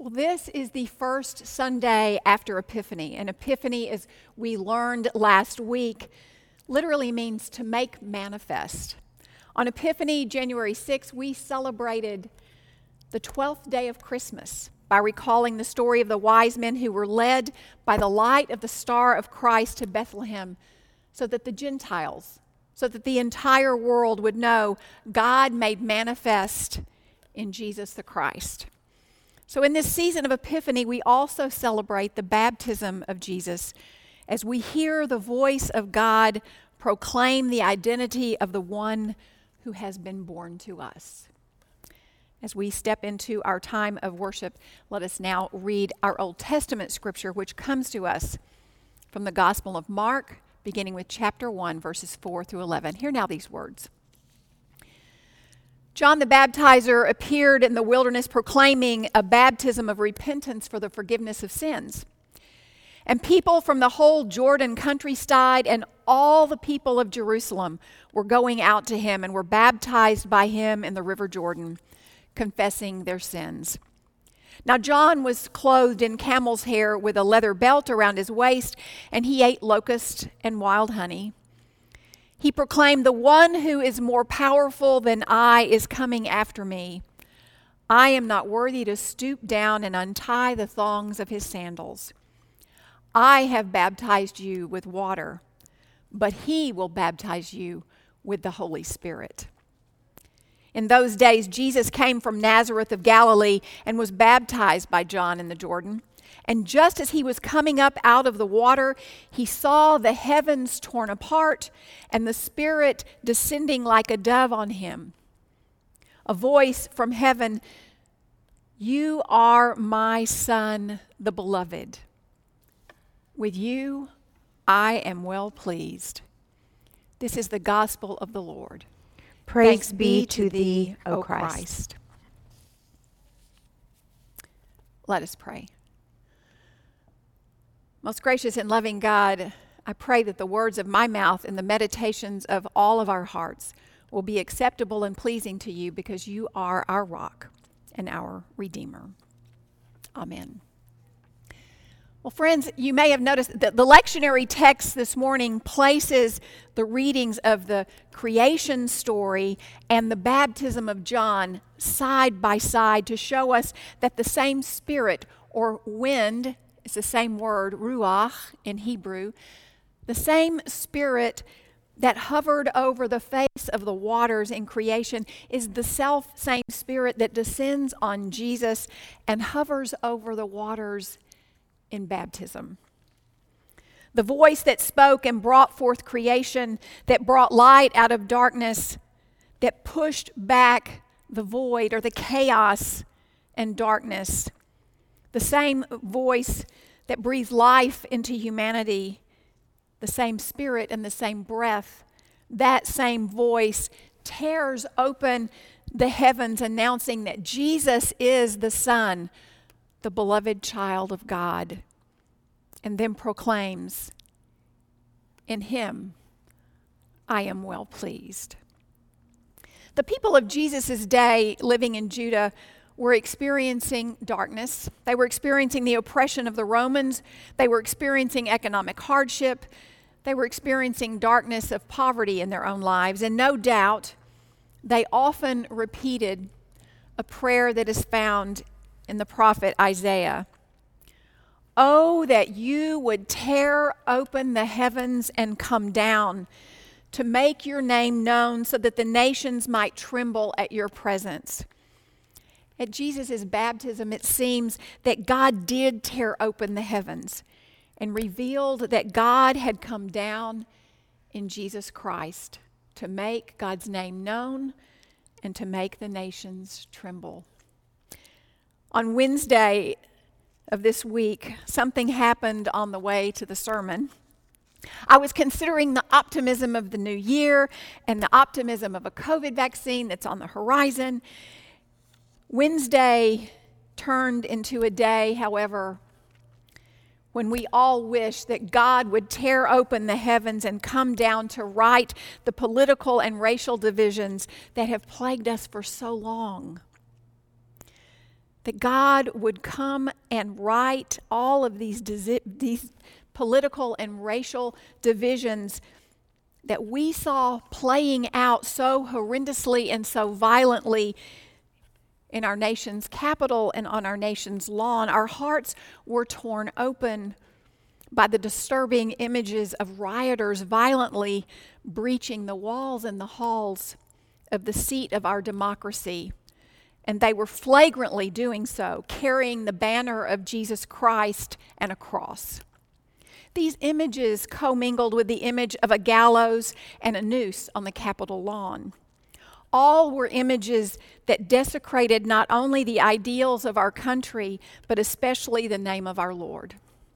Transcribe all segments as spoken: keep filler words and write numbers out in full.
Well, this is the first Sunday after Epiphany. And Epiphany, as we learned last week, literally means to make manifest. On Epiphany, January sixth, we celebrated the twelfth day of Christmas by recalling the story of the wise men who were led by the light of the star of Christ to Bethlehem so that the Gentiles, so that the entire world would know God made manifest in Jesus the Christ. So in this season of Epiphany, we also celebrate the baptism of Jesus as we hear the voice of God proclaim the identity of the one who has been born to us. As we step into our time of worship, let us now read our Old Testament scripture, which comes to us from the Gospel of Mark, beginning with chapter one, verses four through eleven. Hear now these words. John the Baptizer appeared in the wilderness proclaiming a baptism of repentance for the forgiveness of sins. And people from the whole Jordan countryside and all the people of Jerusalem were going out to him and were baptized by him in the river Jordan, confessing their sins. Now John was clothed in camel's hair with a leather belt around his waist, and he ate locusts and wild honey. He proclaimed, "The one who is more powerful than I is coming after me. I am not worthy to stoop down and untie the thongs of his sandals. I have baptized you with water, but he will baptize you with the Holy Spirit." In those days, Jesus came from Nazareth of Galilee and was baptized by John in the Jordan. And just as he was coming up out of the water, he saw the heavens torn apart and the Spirit descending like a dove on him. A voice from heaven, "You are my Son, the Beloved. With you I am well pleased." This is the gospel of the Lord. Praise be to thee, O Christ. Let us pray. Most gracious and loving God, I pray that the words of my mouth and the meditations of all of our hearts will be acceptable and pleasing to you, because you are our rock and our Redeemer. Amen. Well, friends, you may have noticed that the lectionary text this morning places the readings of the creation story and the baptism of John side by side to show us that the same Spirit, or wind, it's the same word, ruach in Hebrew, the same Spirit that hovered over the face of the waters in creation is the self same Spirit that descends on Jesus and hovers over the waters in baptism. The voice that spoke and brought forth creation, that brought light out of darkness, that pushed back the void or the chaos and darkness. The same voice that breathed life into humanity, the same Spirit and the same breath, that same voice tears open the heavens, announcing that Jesus is the Son, the beloved child of God, and then proclaims, "In him I am well pleased." The people of Jesus' day living in Judah were experiencing darkness. They were experiencing the oppression of the Romans. They were experiencing economic hardship. They were experiencing darkness of poverty in their own lives. And no doubt, they often repeated a prayer that is found in the prophet Isaiah. "Oh, that you would tear open the heavens and come down to make your name known so that the nations might tremble at your presence." At Jesus' baptism, it seems that God did tear open the heavens and revealed that God had come down in Jesus Christ to make God's name known and to make the nations tremble. On Wednesday of this week, something happened on the way to the sermon. I was considering the optimism of the new year and the optimism of a COVID vaccine that's on the horizon. Wednesday turned into a day, however, when we all wish that God would tear open the heavens and come down to right the political and racial divisions that have plagued us for so long. that God would come and right all of these, disi- these political and racial divisions that we saw playing out so horrendously and so violently in our nation's capital and on our nation's lawn. Our hearts were torn open by the disturbing images of rioters violently breaching the walls and the halls of the seat of our democracy. And they were flagrantly doing so, carrying the banner of Jesus Christ and a cross. These images commingled with the image of a gallows and a noose on the Capitol lawn. All were images that desecrated not only the ideals of our country, but especially the name of our Lord.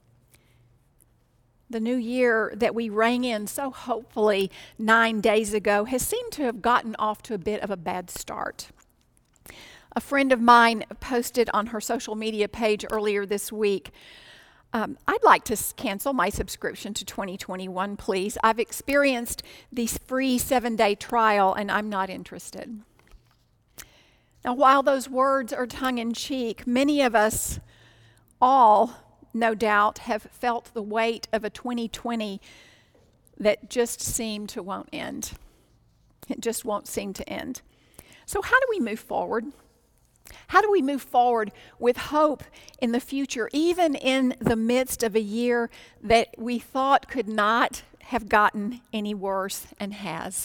The new year that we rang in so hopefully nine days ago has seemed to have gotten off to a bit of a bad start. A friend of mine posted on her social media page earlier this week, um, I'd like to cancel my subscription to twenty twenty-one, please. I've experienced this free seven-day trial and I'm not interested. Now, while those words are tongue-in-cheek, many of us all, no doubt, have felt the weight of a twenty twenty that just seemed to won't end. It just won't seem to end. So how do we move forward? How do we move forward with hope in the future, even in the midst of a year that we thought could not have gotten any worse and has?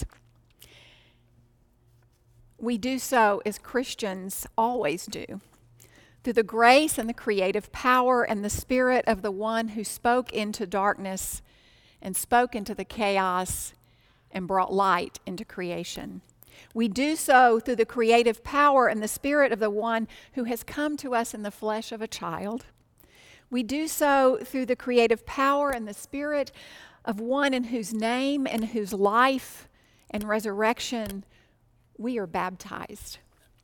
We do so as Christians always do, through the grace and the creative power and the spirit of the one who spoke into darkness and spoke into the chaos and brought light into creation. We do so through the creative power and the spirit of the one who has come to us in the flesh of a child. We do so through the creative power and the spirit of one in whose name and whose life and resurrection we are baptized.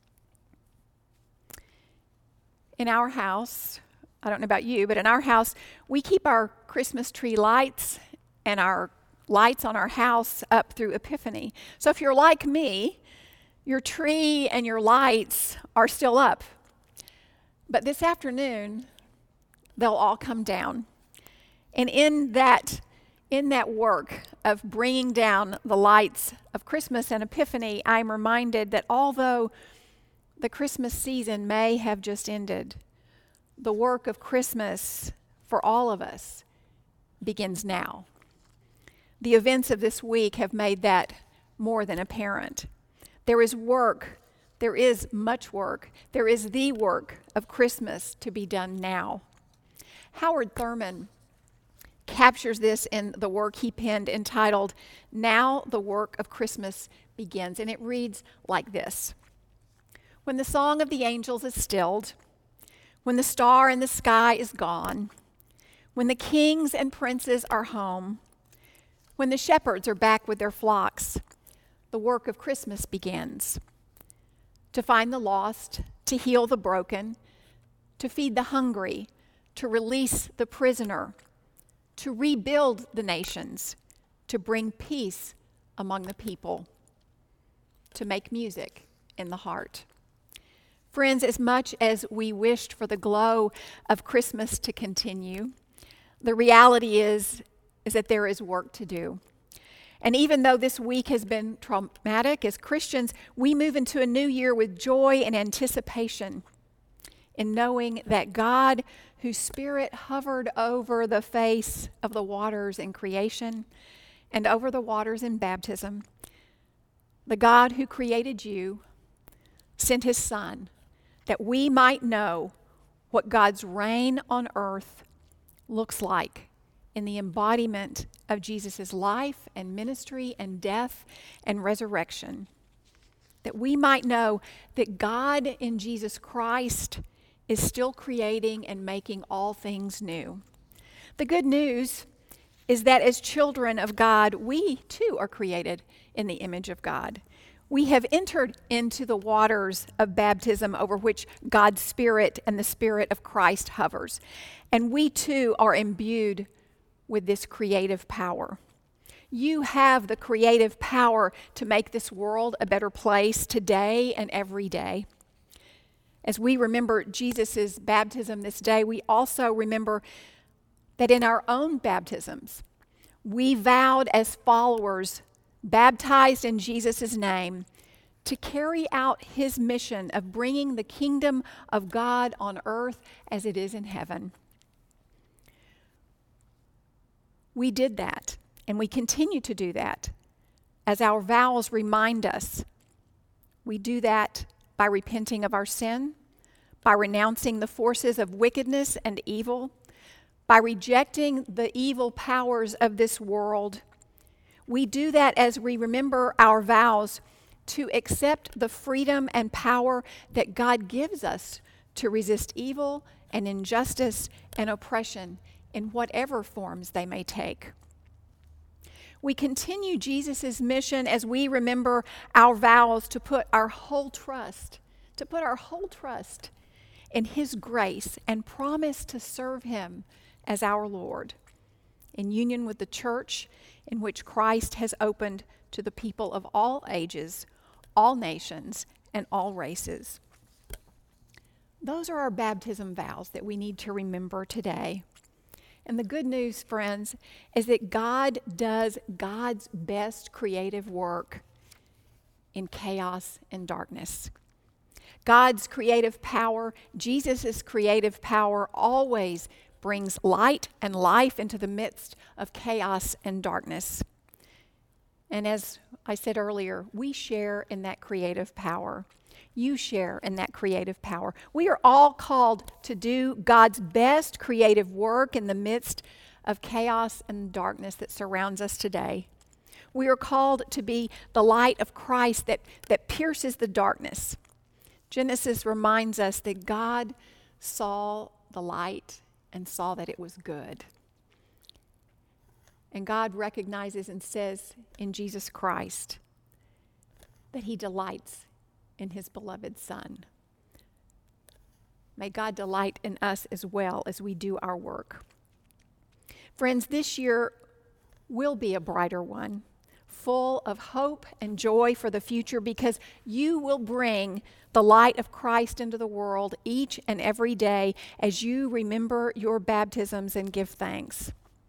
In our house, I don't know about you, but in our house, we keep our Christmas tree lights and our lights on our house up through Epiphany. So if you're like me, your tree and your lights are still up. But this afternoon, they'll all come down. And in that, in that work of bringing down the lights of Christmas and Epiphany, I'm reminded that although the Christmas season may have just ended, the work of Christmas for all of us begins now. The events of this week have made that more than apparent. There is work, there is much work, there is the work of Christmas to be done now. Howard Thurman captures this in the work he penned entitled, "Now the Work of Christmas Begins," and it reads like this. When the song of the angels is stilled, when the star in the sky is gone, when the kings and princes are home, when the shepherds are back with their flocks, the work of Christmas begins. To find the lost, to heal the broken, to feed the hungry, to release the prisoner, to rebuild the nations, to bring peace among the people, to make music in the heart. Friends, as much as we wished for the glow of Christmas to continue, the reality is, is that there is work to do. And even though this week has been traumatic, as Christians, we move into a new year with joy and anticipation in knowing that God, whose Spirit hovered over the face of the waters in creation and over the waters in baptism, the God who created you sent his Son that we might know what God's reign on earth looks like in the embodiment of Jesus' life and ministry and death and resurrection. That we might know that God in Jesus Christ is still creating and making all things new. The good news is that as children of God, we too are created in the image of God. We have entered into the waters of baptism over which God's Spirit and the Spirit of Christ hovers. And we too are imbued with this creative power. You have the creative power to make this world a better place today and every day. As we remember Jesus' baptism this day, we also remember that in our own baptisms, we vowed as followers, baptized in Jesus' name, to carry out his mission of bringing the kingdom of God on earth as it is in heaven. We did that, and we continue to do that, as our vows remind us. We do that by repenting of our sin, by renouncing the forces of wickedness and evil, by rejecting the evil powers of this world. We do that as we remember our vows to accept the freedom and power that God gives us to resist evil and injustice and oppression in whatever forms they may take. We continue Jesus' mission as we remember our vows to put our whole trust, to put our whole trust in his grace and promise to serve him as our Lord, in union with the church in which Christ has opened to the people of all ages, all nations, and all races. Those are our baptism vows that we need to remember today. And the good news, friends, is that God does God's best creative work in chaos and darkness. God's creative power, Jesus' creative power, always brings light and life into the midst of chaos and darkness. And as I said earlier, we share in that creative power. You share in that creative power. We are all called to do God's best creative work in the midst of chaos and darkness that surrounds us today. We are called to be the light of Christ that, that pierces the darkness. Genesis reminds us that God saw the light and saw that it was good. And God recognizes and says in Jesus Christ that he delights in his beloved Son. May God delight in us as well as we do our work. Friends, this year will be a brighter one, full of hope and joy for the future, because you will bring the light of Christ into the world each and every day as you remember your baptisms and give thanks.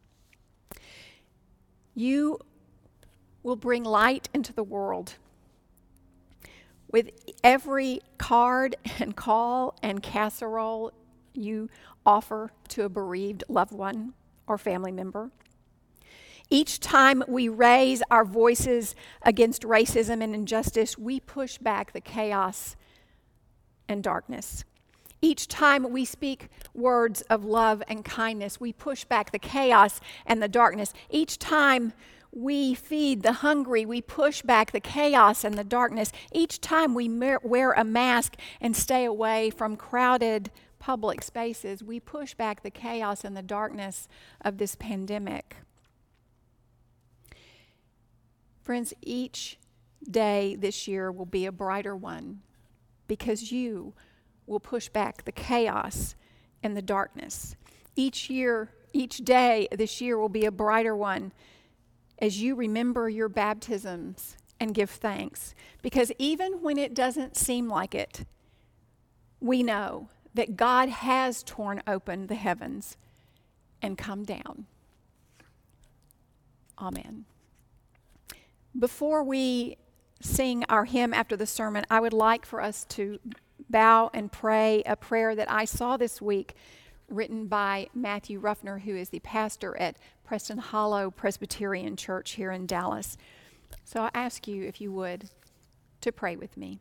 You will bring light into the world with every card and call and casserole you offer to a bereaved loved one or family member. Each time we raise our voices against racism and injustice, we push back the chaos and darkness. Each time we speak words of love and kindness, we push back the chaos and the darkness. Each time we feed the hungry, we push back the chaos and the darkness. Each time we wear a mask and stay away from crowded public spaces, we push back the chaos and the darkness of this pandemic. Friends, each day this year will be a brighter one because you will push back the chaos and the darkness. Each year, each day this year will be a brighter one as you remember your baptisms and give thanks. Because even when it doesn't seem like it, we know that God has torn open the heavens and come down. Amen. Before we sing our hymn after the sermon, I would like for us to bow and pray a prayer that I saw this week written by Matthew Ruffner, who is the pastor at Preston Hollow Presbyterian Church here in Dallas. So I ask you, if you would, to pray with me.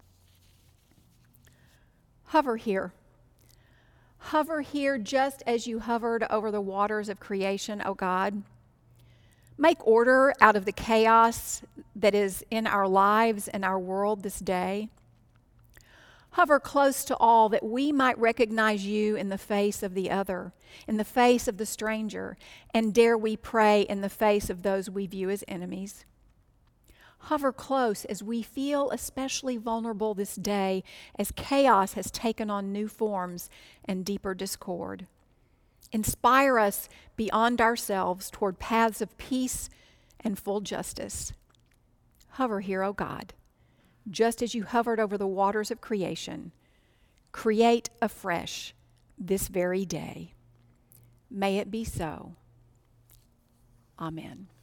Hover here. Hover here just as you hovered over the waters of creation, O God. Make order out of the chaos that is in our lives and our world this day. Hover close to all that we might recognize you in the face of the other, in the face of the stranger, and dare we pray in the face of those we view as enemies. Hover close as we feel especially vulnerable this day as chaos has taken on new forms and deeper discord. Inspire us beyond ourselves toward paths of peace and full justice. Hover here, O God, just as you hovered over the waters of creation. create afresh this very day. May it be so. Amen.